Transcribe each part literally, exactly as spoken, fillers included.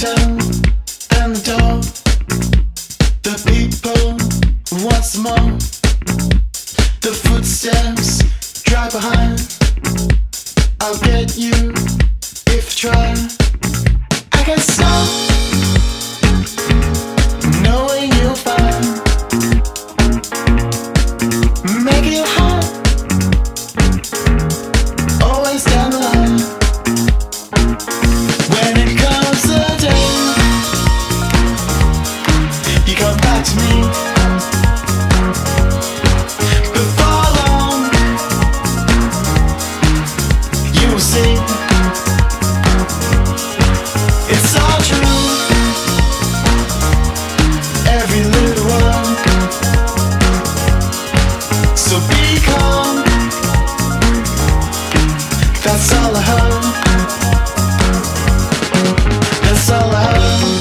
hotel and the door. The people want some more. The footsteps drive behind. I'll get you if you try. I can't stop knowing you'll find. Make it hot, always down the line. When it comes the day you come back to me, before long you will see it's all true, every little one. So be calm, that's all I heard. That's all I heard.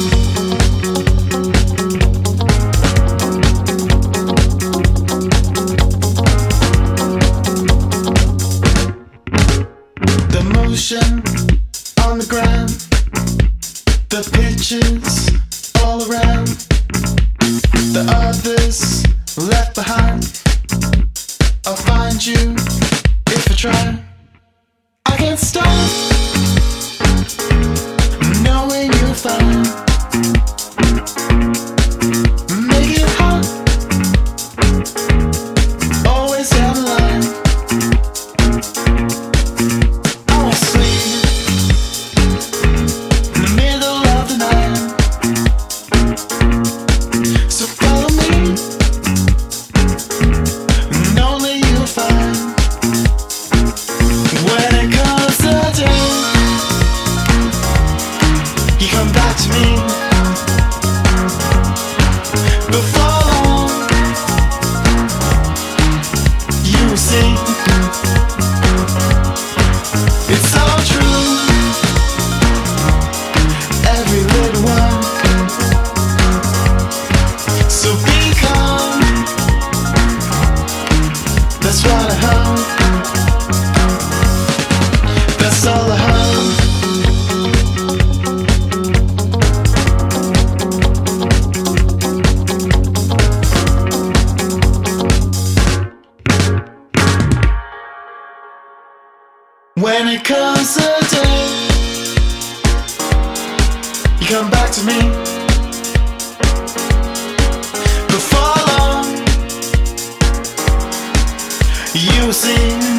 The motion on the ground, the pictures all around, the others left behind. I'll find you if I try. I can't stop knowing you'll find. Make it hot, always down the line. I won't sleep in the middle of the night. So follow me, and only you'll find. When it comes the day you come back to me, before long you will see it's all true, every little one. So be calm, that's what I heard. That's all I heard. When it comes the day you come back to me, before long you will see